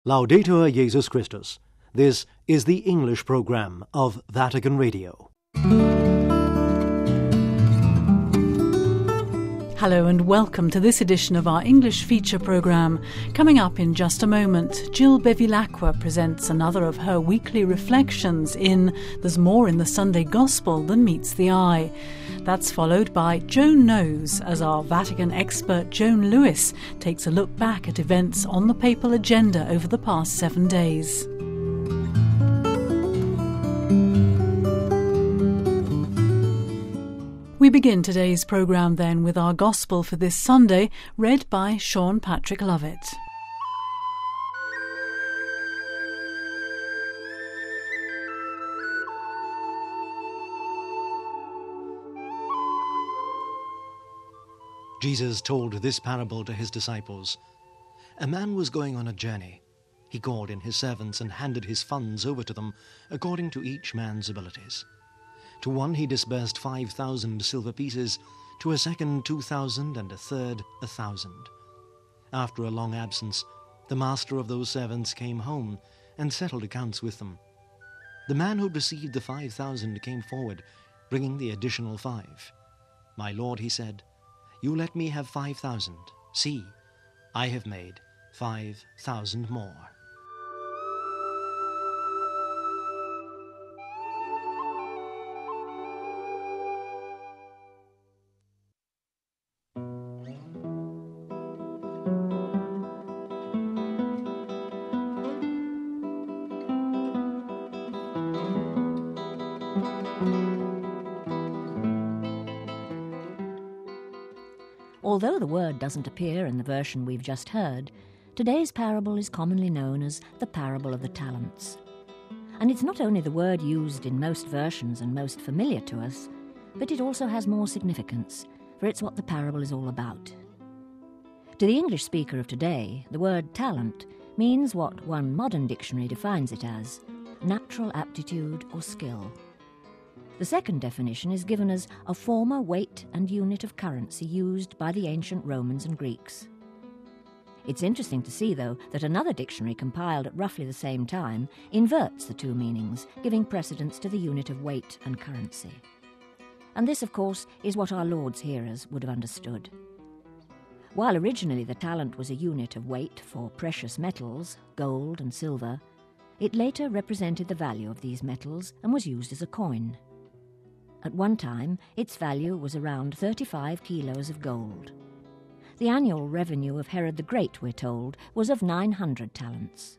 Laudetur Jesus Christus. This is the English program of Vatican Radio. Hello and welcome to this edition of our English feature programme. Coming up in just a moment, Jill Bevilacqua presents another of her weekly reflections in There's More in the Sunday Gospel Than Meets the Eye. That's followed by Joan Knows as our Vatican expert Joan Lewis takes a look back at events on the papal agenda over the past 7 days. We begin today's programme then with our Gospel for this Sunday, read by Sean Patrick Lovett. Jesus told this parable to his disciples. A man was going on a journey. He called in his servants and handed his funds over to them according to each man's abilities. To one he disbursed 5,000 silver pieces, to a second 2,000, and a third 1,000. After a long absence, the master of those servants came home and settled accounts with them. The man who received the 5,000 came forward, bringing the additional 5. My lord, he said, you let me have 5,000. See, I have made 5,000 more. Although the word doesn't appear in the version we've just heard, today's parable is commonly known as the parable of the talents. And it's not only the word used in most versions and most familiar to us, but it also has more significance, for it's what the parable is all about. To the English speaker of today, the word talent means what one modern dictionary defines it as: natural aptitude or skill. The second definition is given as a former weight and unit of currency used by the ancient Romans and Greeks. It's interesting to see, though, that another dictionary compiled at roughly the same time inverts the two meanings, giving precedence to the unit of weight and currency. And this, of course, is what our Lord's hearers would have understood. While originally the talent was a unit of weight for precious metals, gold and silver, it later represented the value of these metals and was used as a coin. At one time, its value was around 35 kilos of gold. The annual revenue of Herod the Great, we're told, was of 900 talents.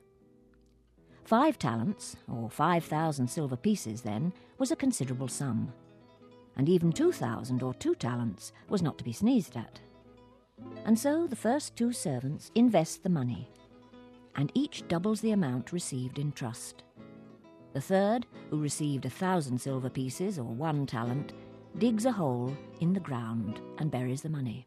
5 talents, or 5,000 silver pieces then, was a considerable sum. And even 2,000 or 2 talents was not to be sneezed at. And so the first 2 servants invest the money, and each doubles the amount received in trust. The third, who received 1,000 silver pieces or 1 talent, digs a hole in the ground and buries the money.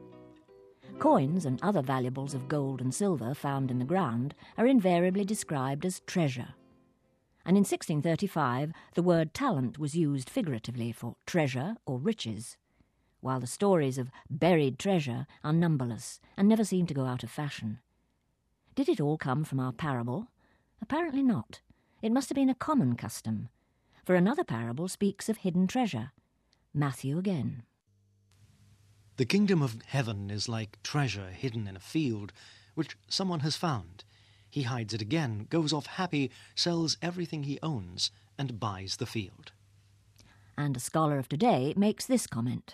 Coins and other valuables of gold and silver found in the ground are invariably described as treasure. And in 1635, the word talent was used figuratively for treasure or riches, while the stories of buried treasure are numberless and never seem to go out of fashion. Did it all come from our parable? Apparently not. It must have been a common custom, for another parable speaks of hidden treasure. Matthew again. The kingdom of heaven is like treasure hidden in a field, which someone has found. He hides it again, goes off happy, sells everything he owns, and buys the field. And a scholar of today makes this comment.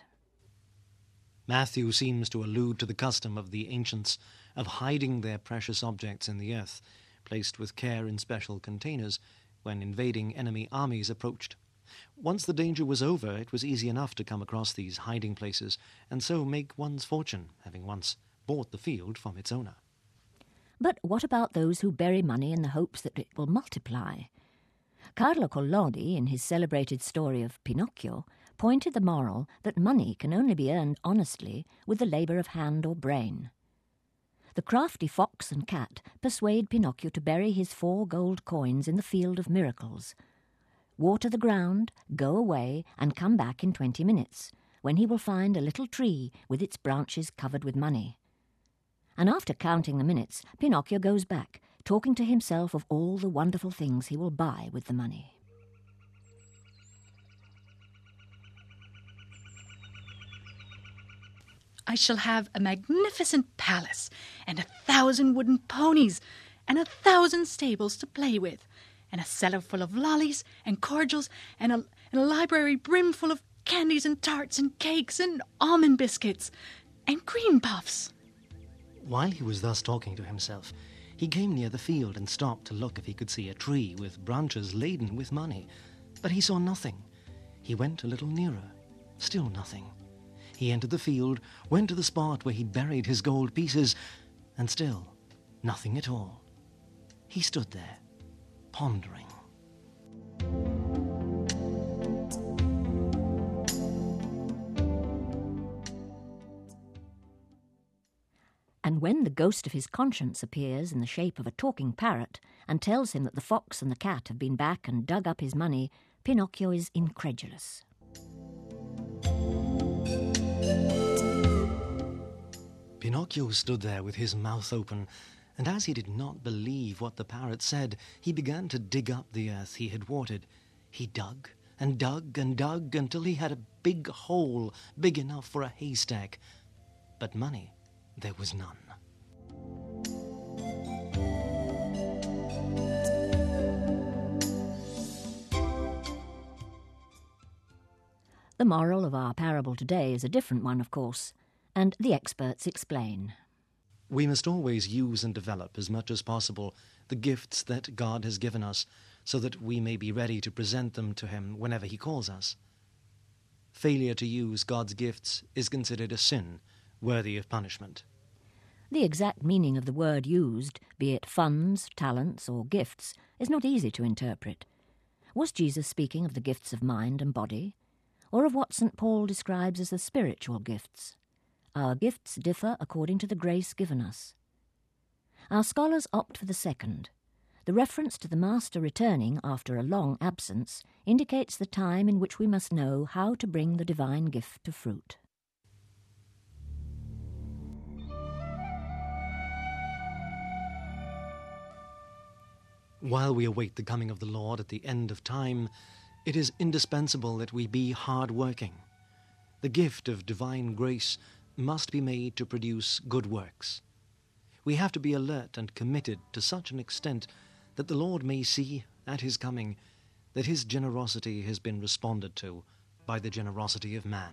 Matthew seems to allude to the custom of the ancients of hiding their precious objects in the earth, placed with care in special containers when invading enemy armies approached. Once the danger was over, it was easy enough to come across these hiding places and so make one's fortune, having once bought the field from its owner. But what about those who bury money in the hopes that it will multiply? Carlo Collodi, in his celebrated story of Pinocchio, pointed the moral that money can only be earned honestly with the labour of hand or brain. The crafty fox and cat persuade Pinocchio to bury his 4 gold coins in the field of miracles. Water the ground, go away, and come back in 20 minutes, when he will find a little tree with its branches covered with money. And after counting the minutes, Pinocchio goes back, talking to himself of all the wonderful things he will buy with the money. I shall have a magnificent palace, and 1,000 wooden ponies, and 1,000 stables to play with, and a cellar full of lollies and cordials, and a library brimful of candies and tarts and cakes and almond biscuits and cream puffs. While he was thus talking to himself, he came near the field and stopped to look if he could see a tree with branches laden with money. But he saw nothing. He went a little nearer. Still nothing. He entered the field, went to the spot where he buried his gold pieces, and still nothing at all. He stood there, pondering. And when the ghost of his conscience appears in the shape of a talking parrot and tells him that the fox and the cat have been back and dug up his money, Pinocchio is incredulous. Pinocchio stood there with his mouth open, and as he did not believe what the parrot said, he began to dig up the earth he had watered. He dug and dug and dug until he had a big hole big enough for a haystack. But money there was none. The moral of our parable today is a different one, of course, and the experts explain. We must always use and develop as much as possible the gifts that God has given us so that we may be ready to present them to Him whenever He calls us. Failure to use God's gifts is considered a sin, worthy of punishment. The exact meaning of the word used, be it funds, talents, or gifts, is not easy to interpret. Was Jesus speaking of the gifts of mind and body, or of what St. Paul describes as the spiritual gifts? Our gifts differ according to the grace given us. Our scholars opt for the second. The reference to the Master returning after a long absence indicates the time in which we must know how to bring the divine gift to fruit. While we await the coming of the Lord at the end of time, it is indispensable that we be hard-working. The gift of divine grace must be made to produce good works. We have to be alert and committed to such an extent that the Lord may see, at His coming, that His generosity has been responded to by the generosity of man.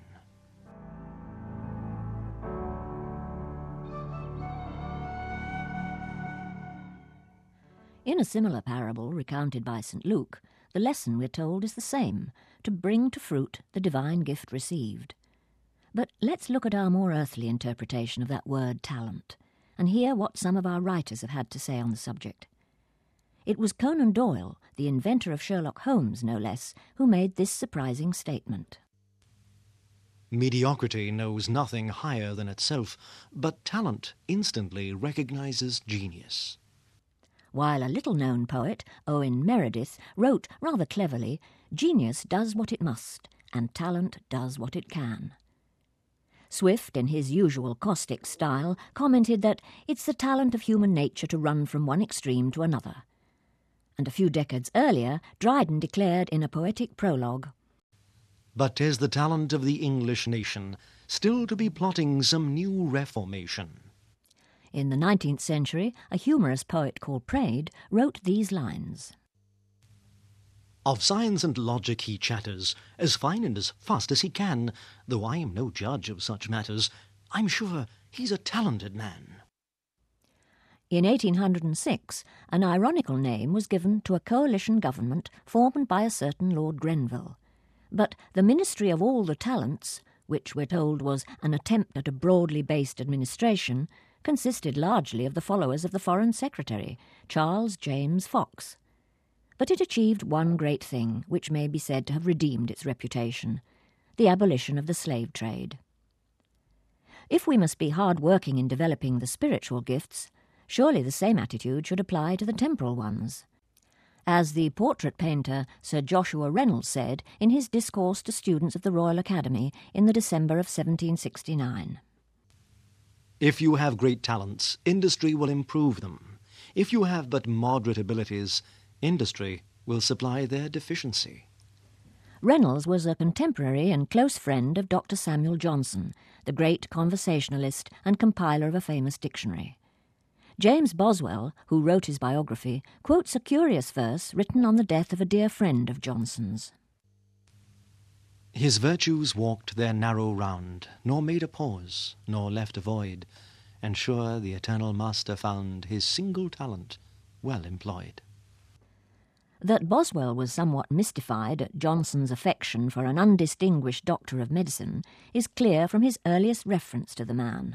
In a similar parable recounted by St. Luke, the lesson, we're told, is the same, to bring to fruit the divine gift received. But let's look at our more earthly interpretation of that word talent, and hear what some of our writers have had to say on the subject. It was Conan Doyle, the inventor of Sherlock Holmes, no less, who made this surprising statement. Mediocrity knows nothing higher than itself, but talent instantly recognizes genius. While a little-known poet, Owen Meredith, wrote rather cleverly, "Genius does what it must, and talent does what it can." Swift, in his usual caustic style, commented that it's the talent of human nature to run from one extreme to another. And a few decades earlier, Dryden declared in a poetic prologue, "But 'tis the talent of the English nation still to be plotting some new reformation." In the 19th century, a humorous poet called Praed wrote these lines. Of science and logic he chatters, as fine and as fast as he can, though I am no judge of such matters, I'm sure he's a talented man. In 1806, an ironical name was given to a coalition government formed by a certain Lord Grenville. But the Ministry of All the Talents, which we're told was an attempt at a broadly based administration, consisted largely of the followers of the Foreign Secretary, Charles James Fox. But it achieved one great thing, which may be said to have redeemed its reputation: the abolition of the slave trade. If we must be hard-working in developing the spiritual gifts, surely the same attitude should apply to the temporal ones. As the portrait painter Sir Joshua Reynolds said in his discourse to students of the Royal Academy in the December of 1769. If you have great talents, industry will improve them. If you have but moderate abilities, industry will supply their deficiency. Reynolds was a contemporary and close friend of Dr. Samuel Johnson, the great conversationalist and compiler of a famous dictionary. James Boswell, who wrote his biography, quotes a curious verse written on the death of a dear friend of Johnson's. His virtues walked their narrow round, nor made a pause, nor left a void, and sure the eternal Master found his single talent well employed. That Boswell was somewhat mystified at Johnson's affection for an undistinguished doctor of medicine is clear from his earliest reference to the man.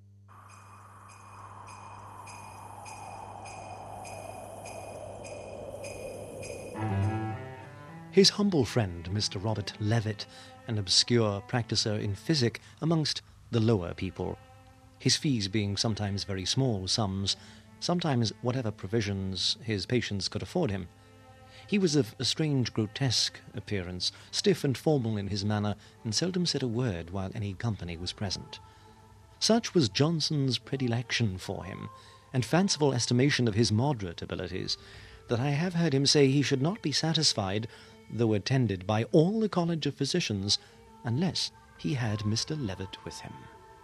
His humble friend, Mr. Robert Levitt, an obscure practiser in physic amongst the lower people, his fees being sometimes very small sums, sometimes whatever provisions his patients could afford him. He was of a strange grotesque appearance, stiff and formal in his manner, and seldom said a word while any company was present. Such was Johnson's predilection for him, and fanciful estimation of his moderate abilities, that I have heard him say he should not be satisfied, though attended by all the College of Physicians, unless he had Mr. Levitt with him.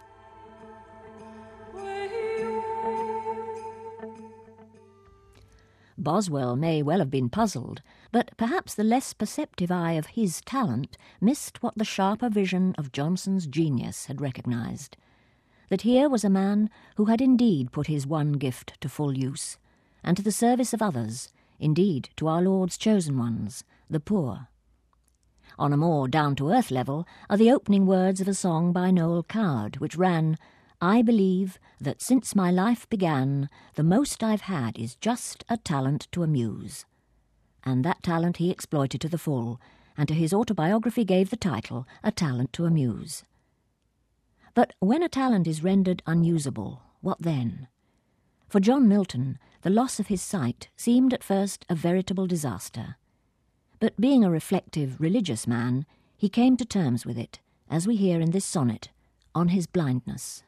Boswell may well have been puzzled, but perhaps the less perceptive eye of his talent missed what the sharper vision of Johnson's genius had recognised, that here was a man who had indeed put his one gift to full use, and to the service of others, indeed to our Lord's chosen ones, the poor. On a more down-to-earth level are the opening words of a song by Noel Coward, which ran, "I believe that since my life began, the most I've had is just a talent to amuse." And that talent he exploited to the full, and to his autobiography gave the title, A Talent to Amuse. But when a talent is rendered unusable, what then? For John Milton, the loss of his sight seemed at first a veritable disaster. But being a reflective, religious man, he came to terms with it, as we hear in this sonnet, on his blindness.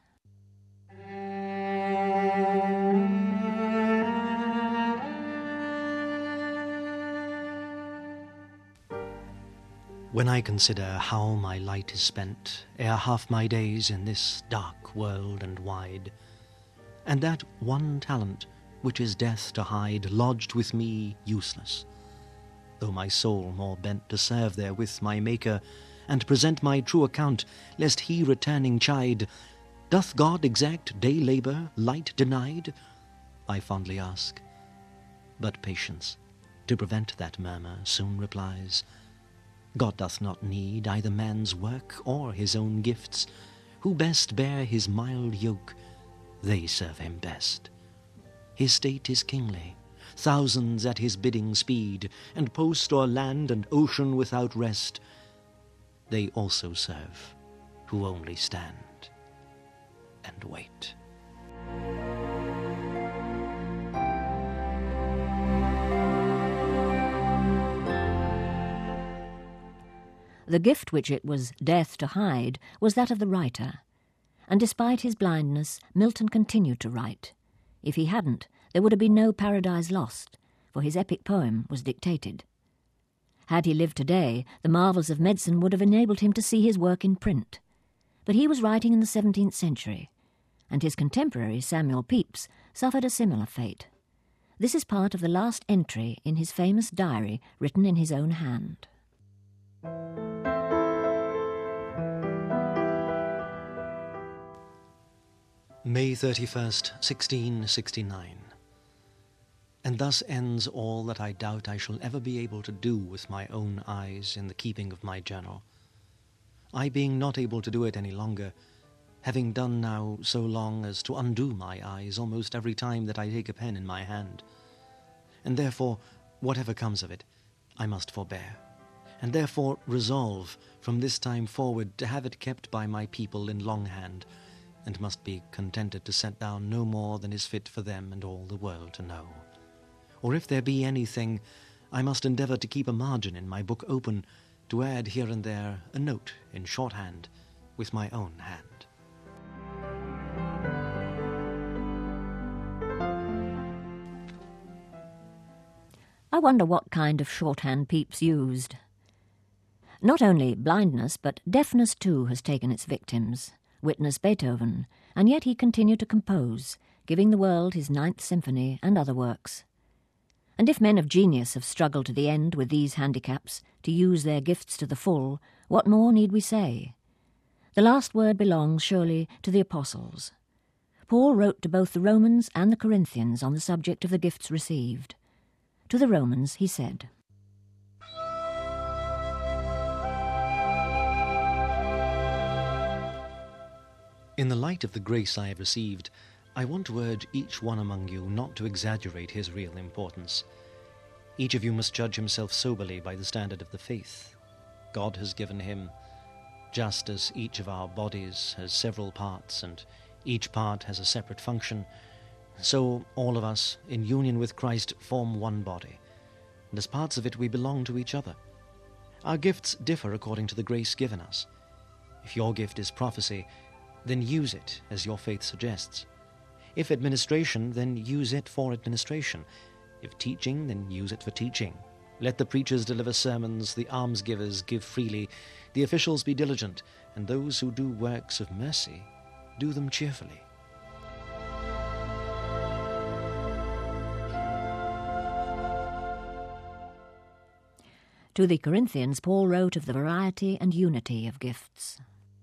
When I consider how my light is spent ere half my days in this dark world and wide, and that one talent which is death to hide lodged with me useless, though my soul more bent to serve therewith my Maker, and present my true account, lest he returning chide, "Doth God exact day labour, light denied?" I fondly ask. But patience, to prevent that murmur, soon replies, God doth not need either man's work or his own gifts. Who best bear his mild yoke, they serve him best. His state is kingly, thousands at his bidding speed, and post o'er land and ocean without rest. They also serve, who only stand and wait. The gift which it was death to hide was that of the writer, and despite his blindness, Milton continued to write. If he hadn't, there would have been no Paradise Lost, for his epic poem was dictated. Had he lived today, the marvels of medicine would have enabled him to see his work in print. But he was writing in the 17th century, and his contemporary Samuel Pepys suffered a similar fate. This is part of the last entry in his famous diary written in his own hand. May 31st, 1669. And thus ends all that I doubt I shall ever be able to do with my own eyes in the keeping of my journal. I being not able to do it any longer, having done now so long as to undo my eyes almost every time that I take a pen in my hand. And therefore, whatever comes of it, I must forbear, and therefore resolve from this time forward to have it kept by my people in longhand, and must be contented to set down no more than is fit for them and all the world to know. Or if there be anything, I must endeavour to keep a margin in my book open, to add here and there a note in shorthand with my own hand. I wonder what kind of shorthand Pepys used. Not only blindness, but deafness too has taken its victims. Witness Beethoven, and yet he continued to compose, giving the world his Ninth Symphony and other works. And if men of genius have struggled to the end with these handicaps, to use their gifts to the full, what more need we say? The last word belongs, surely, to the apostles. Paul wrote to both the Romans and the Corinthians on the subject of the gifts received. To the Romans he said, In the light of the grace I have received, I want to urge each one among you not to exaggerate his real importance. Each of you must judge himself soberly by the standard of the faith God has given him, just as each of our bodies has several parts and each part has a separate function, so all of us, in union with Christ, form one body, and as parts of it we belong to each other. Our gifts differ according to the grace given us. If your gift is prophecy, then use it as your faith suggests. If administration, then use it for administration. If teaching, then use it for teaching. Let the preachers deliver sermons, the almsgivers give freely, the officials be diligent, and those who do works of mercy, do them cheerfully. To the Corinthians, Paul wrote of the variety and unity of gifts.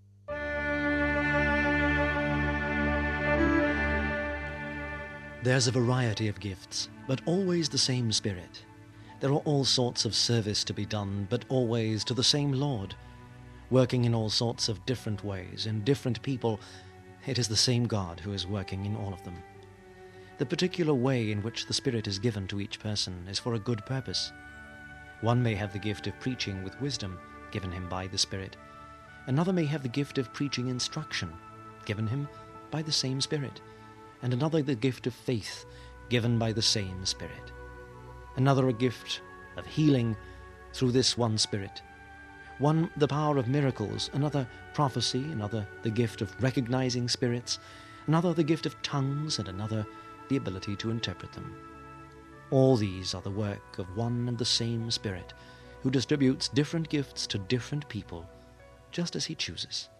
There's a variety of gifts, but always the same Spirit. There are all sorts of service to be done, but always to the same Lord. Working in all sorts of different ways, in different people, it is the same God who is working in all of them. The particular way in which the Spirit is given to each person is for a good purpose. One may have the gift of preaching with wisdom, given him by the Spirit. Another may have the gift of preaching instruction, given him by the same Spirit. And another the gift of faith, given by the same Spirit. Another a gift of healing through this one Spirit. One the power of miracles, another prophecy, another the gift of recognizing spirits, another the gift of tongues, and another the ability to interpret them. All these are the work of one and the same Spirit, who distributes different gifts to different people, just as he chooses.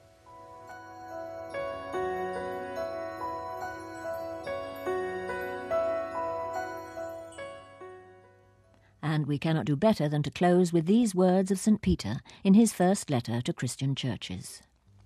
And we cannot do better than to close with these words of St. Peter in his first letter to Christian churches.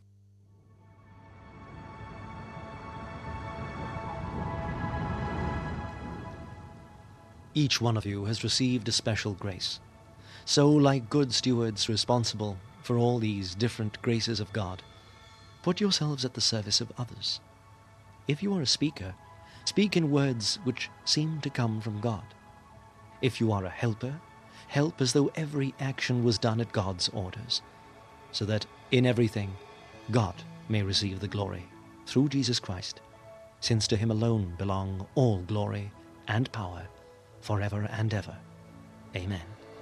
Each one of you has received a special grace. So, like good stewards responsible for all these different graces of God, put yourselves at the service of others. If you are a speaker, speak in words which seem to come from God. If you are a helper, help as though every action was done at God's orders, so that in everything God may receive the glory through Jesus Christ, since to him alone belong all glory and power forever and ever. Amen.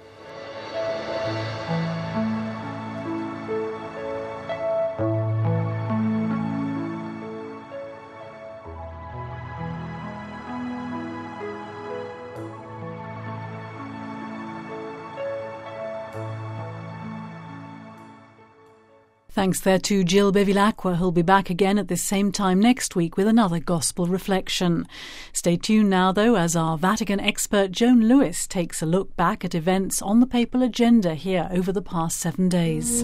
Thanks there to Jill Bevilacqua, who'll be back again at this same time next week with another Gospel Reflection. Stay tuned now, though, as our Vatican expert Joan Lewis takes a look back at events on the papal agenda here over the past 7 days.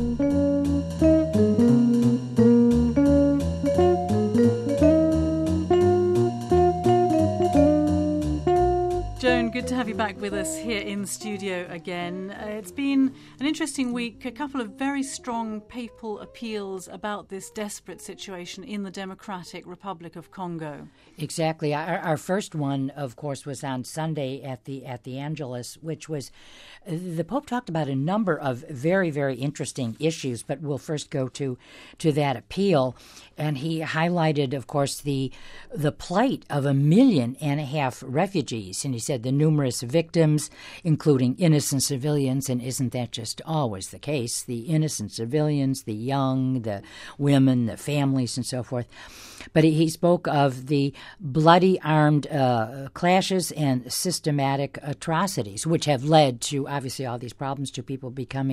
Joan, good to have you back with us here in studio again. It's been an interesting week, a couple of very strong papal appeals about this desperate situation in the Democratic Republic of Congo. Exactly. Our first one, of course, was on Sunday at the Angelus, which was the Pope talked about a number of very, very interesting issues, but we'll first go to that appeal. And he highlighted, of course, the plight of 1.5 million refugees. And he said the numerous victims, including innocent civilians, and isn't that just always the case? The innocent civilians, the young, the women, the families, and so forth. But he spoke of the bloody armed clashes and systematic atrocities, which have led to, obviously, all these problems, to people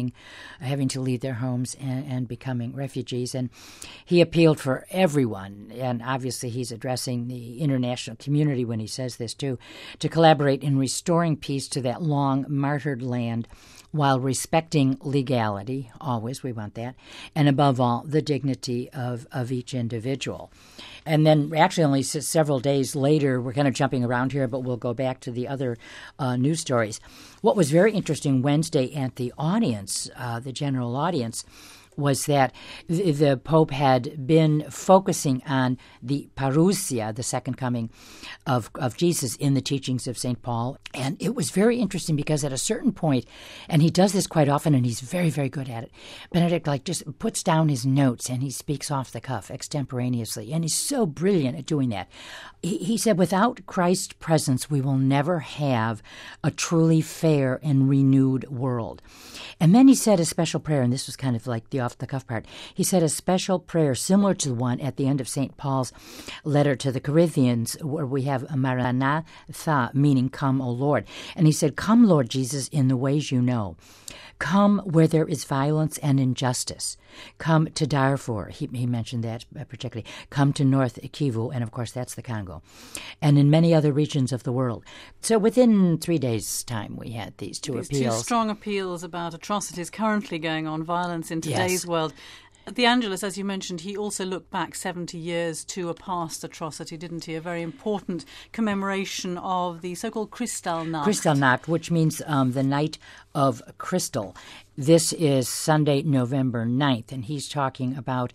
having to leave their homes and becoming refugees. And he appealed for everyone, and obviously he's addressing the international community when he says this too, to collaborate in restoring peace to that long martyred land while respecting legality, always, we want that, and above all, the dignity of each individual. And then actually only several days later, we're kind of jumping around here, but we'll go back to the other news stories. What was very interesting Wednesday at the audience, the general audience, was that the Pope had been focusing on the parousia, the second coming of Jesus, in the teachings of St. Paul. And it was very interesting because at a certain point, and he does this quite often and he's very, very good at it, Benedict just puts down his notes and he speaks off the cuff extemporaneously. And he's so brilliant at doing that. He said, without Christ's presence, we will never have a truly fair and renewed world. And then he said a special prayer, and this was kind of like the off-the-cuff part. He said a special prayer similar to the one at the end of St. Paul's letter to the Corinthians, where we have Maranatha, meaning come, O Lord. And he said, come, Lord Jesus, in the ways you know. Come where there is violence and injustice. Come to Darfur. He mentioned that particularly. Come to North Kivu, and of course that's the Congo, and in many other regions of the world. So within 3 days' time, we had these two appeals. Two strong appeals about atrocities currently going on, violence in today's world. At the Angelus, as you mentioned, he also looked back 70 years to a past atrocity, didn't he? A very important commemoration of the so-called Kristallnacht. Kristallnacht, which means the night of crystal. This is Sunday, November 9th, and he's talking about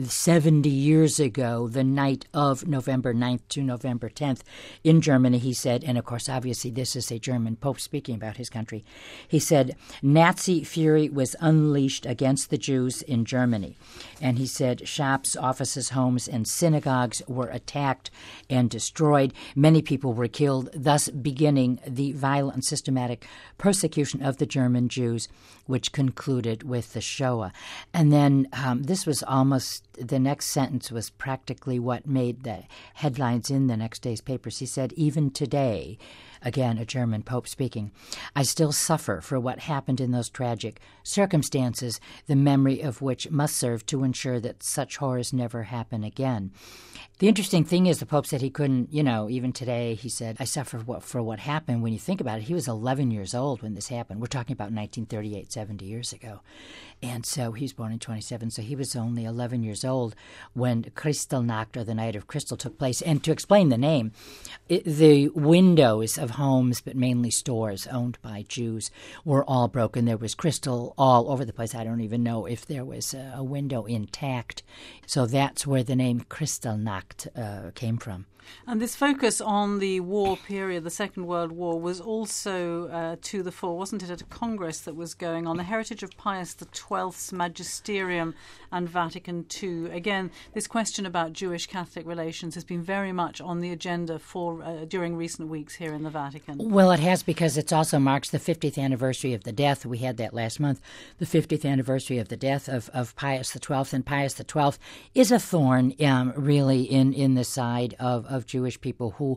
70 years ago, the night of November 9th to November 10th in Germany, he said, and of course, obviously, this is a German Pope speaking about his country. He said, Nazi fury was unleashed against the Jews in Germany. And he said shops, offices, homes, and synagogues were attacked and destroyed. Many people were killed, thus beginning the violent and systematic persecution of the German Jews, which concluded with the Shoah. And then this was almost, the next sentence was practically what made the headlines in the next day's papers. He said, even today, again, a German Pope speaking, I still suffer for what happened in those tragic circumstances, the memory of which must serve to ensure that such horrors never happen again. The interesting thing is the Pope said he couldn't, even today, he said, I suffer for what happened. When you think about it, he was 11 years old when this happened. We're talking about 1938, 70 years ago. And so he was born in 27, so he was only 11 years old when Kristallnacht, or the Night of Crystal, took place. And to explain the name, the windows of homes, but mainly stores owned by Jews, were all broken. There was crystal all over the place. I don't even know if there was a window intact. So that's where the name Kristallnacht came from. And this focus on the war period, the Second World War, was also to the fore, wasn't it, at a Congress that was going on, the heritage of Pius XII's Magisterium and Vatican II. Again, this question about Jewish-Catholic relations has been very much on the agenda for during recent weeks here in the Vatican. Well, it has, because it also marks the 50th anniversary of the death. We had that last month, the 50th anniversary of the death of Pius XII. And Pius XII is a thorn, really, in the side of Jewish people who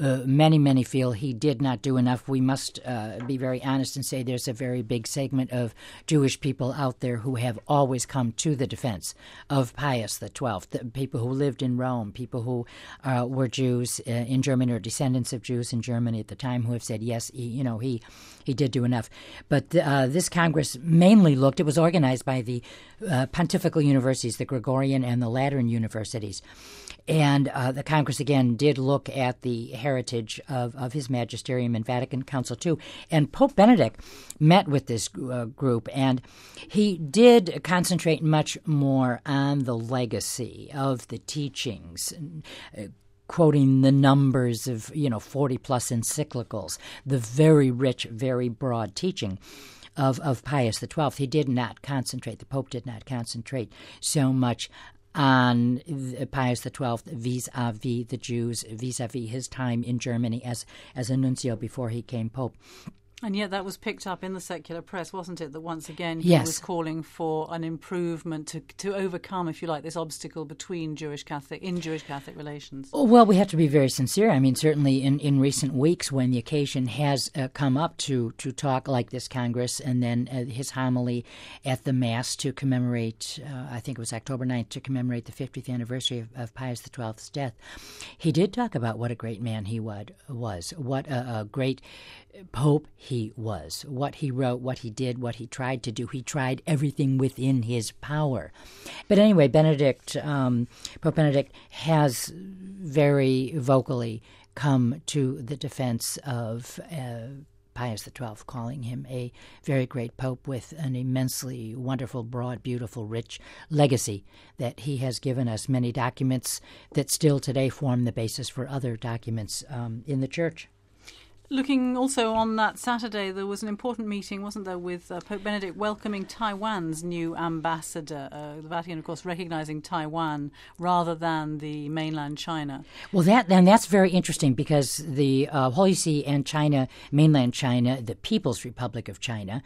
many feel he did not do enough. We must be very honest and say there's a very big segment of Jewish people out there who have always come to the defense of Pius XII, the people who lived in Rome, people who were Jews in Germany or descendants of Jews in Germany at the time, who have said, yes, he did do enough. But this Congress mainly looked, it was organized by the pontifical universities, the Gregorian and the Lateran universities. And the Congress, again, did look at the heritage of his magisterium in Vatican Council II. And Pope Benedict met with this group, and he did concentrate much more on the legacy of the teachings, quoting the numbers of, 40-plus encyclicals, the very rich, very broad teaching of Pius XII. He did not concentrate, the Pope did not concentrate so much on Pius XII vis-a-vis the Jews, vis-a-vis his time in Germany as a nuncio before he became Pope. And yet that was picked up in the secular press, wasn't it, that once again he Yes. was calling for an improvement to overcome, if you like, this obstacle between Jewish Catholic relations? Well, we have to be very sincere. I mean, certainly in recent weeks when the occasion has come up to talk like this Congress, and then his homily at the Mass to commemorate, I think it was October 9th, to commemorate the 50th anniversary of Pius XII's death, he did talk about what a great man he was, what a great Pope he was, what he wrote, what he did, what he tried to do. He tried everything within his power. But anyway, Pope Benedict has very vocally come to the defense of Pius XII, calling him a very great pope with an immensely wonderful, broad, beautiful, rich legacy that he has given us, many documents that still today form the basis for other documents in the Church. Looking also on that Saturday, there was an important meeting, wasn't there, with Pope Benedict welcoming Taiwan's new ambassador. The Vatican, of course, recognizing Taiwan rather than the mainland China. Well, that's very interesting because the Holy See and China, mainland China, the People's Republic of China,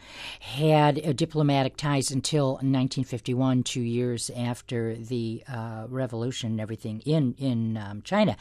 had diplomatic ties until 1951, 2 years after the revolution and everything in China.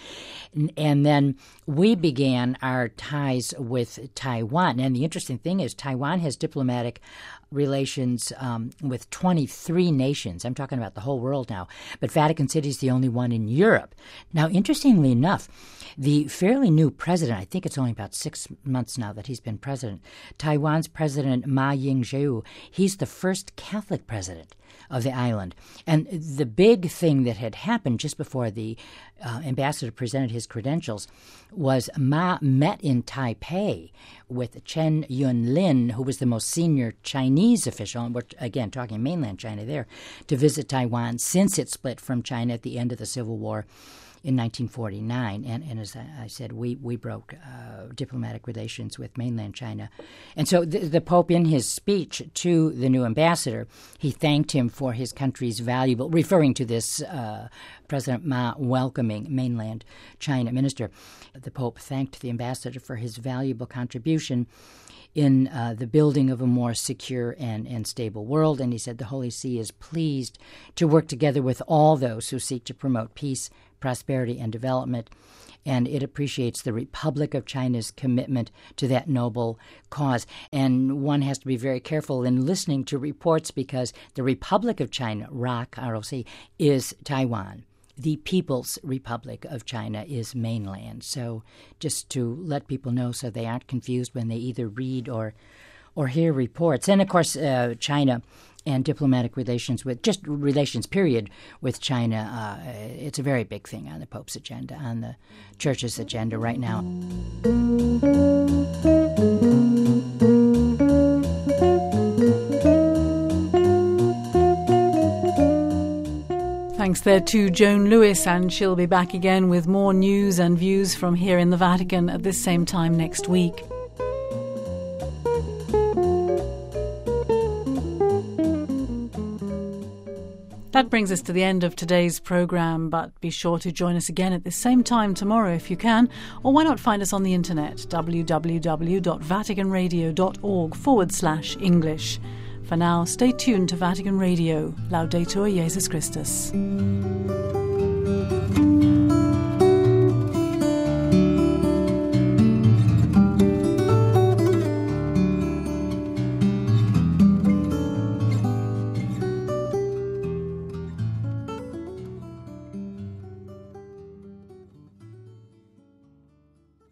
And then we began our ties with Taiwan. And the interesting thing is Taiwan has diplomatic relations with 23 nations. I'm talking about the whole world now. But Vatican City is the only one in Europe. Now, interestingly enough, the fairly new president, I think it's only about 6 months now that he's been president, Taiwan's president Ma Ying-jeou, he's the first Catholic president of the island. And the big thing that had happened just before the ambassador presented his credentials was Ma met in Taipei with Chen Yunlin, who was the most senior Chinese official, and we're, again, talking mainland China there, to visit Taiwan since it split from China at the end of the Civil War in 1949. And as I said, we broke diplomatic relations with mainland China. And so the Pope, in his speech to the new ambassador, he thanked him for his country's valuable, referring to this President Ma welcoming mainland China minister. The Pope thanked the ambassador for his valuable contribution in the building of a more secure and stable world. And he said the Holy See is pleased to work together with all those who seek to promote peace, prosperity, and development, and it appreciates the Republic of China's commitment to that noble cause. And one has to be very careful in listening to reports because the Republic of China, ROC, R-O-C, is Taiwan. The People's Republic of China is mainland. So just to let people know so they aren't confused when they either read or hear reports. And, of course, China and diplomatic relations with, just relations, period, with China, it's a very big thing on the Pope's agenda, on the Church's agenda right now. Thanks there to Joan Lewis, and she'll be back again with more news and views from here in the Vatican at this same time next week. That brings us to the end of today's programme, but be sure to join us again at the same time tomorrow if you can, or why not find us on the internet, www.vaticanradio.org/English. For now, stay tuned to Vatican Radio. Laudetur Jesus Christus.